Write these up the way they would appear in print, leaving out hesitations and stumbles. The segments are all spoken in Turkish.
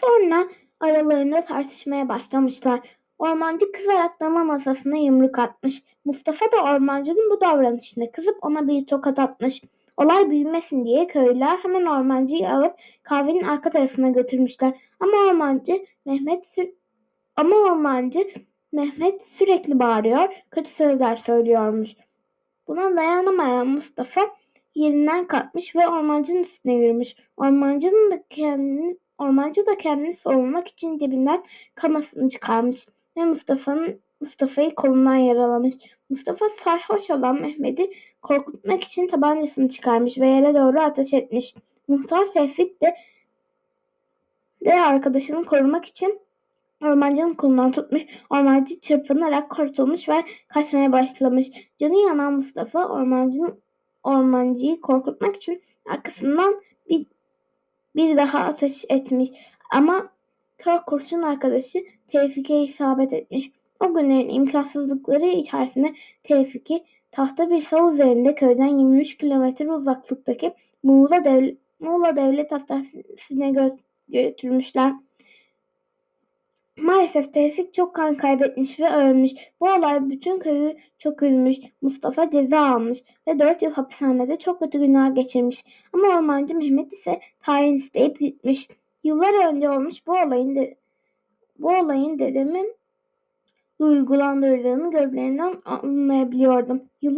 Sonra aralarında tartışmaya başlamışlar. Ormancı kızarak dama masasına yumruk atmış. Mustafa da ormancının bu davranışına kızıp ona bir tokat atmış. Olay büyümesin diye köylüler hemen ormancıyı alıp kahvenin arka tarafına götürmüşler. Ama ormancı Mehmet sürekli bağırıyor, kötü sözler söylüyormuş. Buna dayanamayan Mustafa yerinden kalkmış ve ormancının üstüne yürümüş. Ormancı da kendini savunmak için cebinden kamasını çıkarmış ve Mustafa'yı kolundan yaralamış. Mustafa sarhoş olan Mehmet'i korkutmak için tabancasını çıkarmış ve yere doğru ateş etmiş. Muhtar Tevfik de arkadaşını korumak için ormancının kolundan tutmuş. Ormancı çırpınarak kurtulmuş ve kaçmaya başlamış. Canı yanan Mustafa ormancıyı korkutmak için arkasından bir daha ateş etmiş. Ama kör kurşun arkadaşı Tevfik'e isabet etmiş. O günlerin imkansızlıkları içerisinde Tevfik'i tahta bir sav üzerinde köyden 23 kilometre uzaklıktaki Muğla Devlet Hastanesi'ne götürmüşler. Maalesef Tevfik çok kan kaybetmiş ve ölmüş. Bu olay bütün köyü çok üzmüş. Mustafa ceza almış ve 4 yıl hapishanede çok kötü günler geçirmiş. Ama ormancı Mehmet ise tayin isteyip gitmiş. Yıllar önce olmuş bu olayın dedemin duygulandırdığını gözlerinden anlayabiliyordum.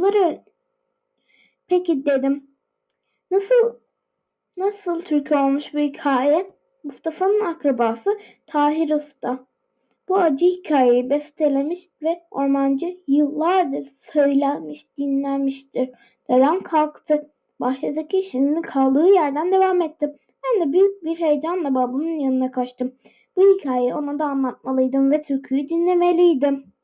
Peki dedim, nasıl nasıl Türk olmuş bu hikaye? Mustafa'nın akrabası Tahir Usta bu acı hikayeyi bestelemiş ve ormancı yıllardır söylenmiş, dinlenmiştir. Dedem kalktı. Bahçedeki işinin kaldığı yerden devam etti. Ben de büyük bir heyecanla babamın yanına koştum. Bu hikayeyi ona da anlatmalıydım ve türküyü dinlemeliydim.